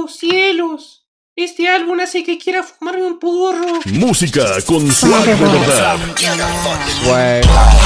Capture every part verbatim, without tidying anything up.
¡Oh, cielos! Este álbum hace que quiera fumarme un porro. Música con swag de verdad. Swag.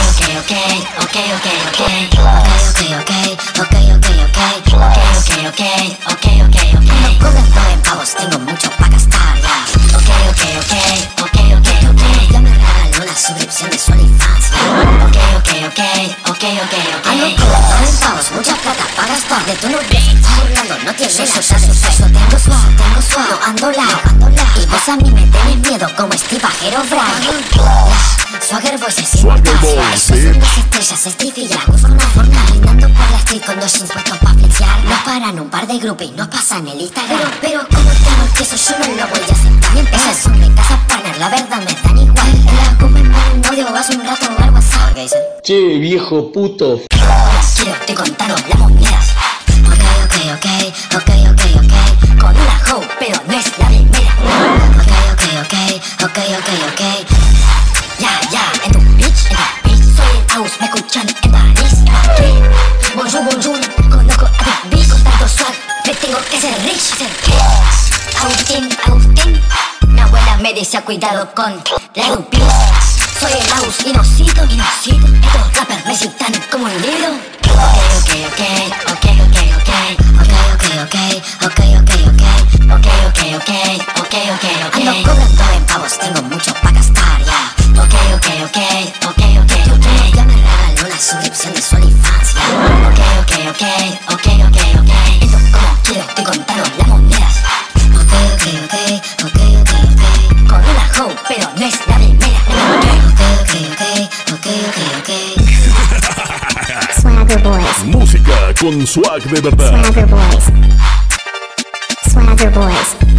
No cobrando en pavos, tengo mucho pa' gastar, ya. Ok, ok, ok, ok, ok, ok. Ya me regaló la suscripción de su OnlyFans, ya. Ok, ok, ok, ok, ok, ok. Ando cobrando en pavos, mucha plata pa' gastar. De tu novia se está burlando, no tiene eso, ya de eso. Tengo swag, tengo swag, no ando la, ando la. Y vos a mí me tenés miedo como Steve Aoki. Swagger Boys es Swagger inmortal. Boys, Son bitch. las estrellas, es difícil. Busco una forma, caminando por la street con dos jeans puestos pa' flexear. Nos paran un par de groupies, nos pasan el Instagram. Pero, pero como tengo el queso, yo no lo voy a aceptar. Esas son de casa partner, la verdad me dan igual. En la goma en un audio, vas un rato al WhatsApp. ¿Qué dicen? Che, viejo puto. Quiero te contaron las monedas. Ok, ok, ok, ok, ok, ok. Con una hoe, pero no es la primera. Ok, ok, ok, ok, ok, ok. Ya, ya, en tu bitch, en tu bitch. Soy el house, me escuchan en París, en Madrid. Bonjour, bonjour, conozco a tu bitch. Con tanto swag, me tengo que ser rich, ser rich. Agustín, Agustín. Mi abuela me decía cuidado con la groupies. Soy el house, inocito, inocito. Estos rappers me citan como un libro. Ok, ok, ok, ok, ok, ok. Ok, ok, ok, ok, ok, ok. Ok, ok, ok, ok, ok, ok. Ando cobrando en pavos, tengo mucho pa' gastar, ya. Ok, ok, ok, ok, ok, ok. Ya me regaló la suscripción de su OnlyFans, ya. Ok, ok, ok, ok, ok, ok. Entonces como quiero estoy contando las monedas. Ok, ok, ok, ok, ok, ok. Con una hoe, pero no es la primera. Ok, ok, ok, ok, ok, ok. Swagger Boys. Música con swag de verdad. Swagger Boys. Swagger Boys.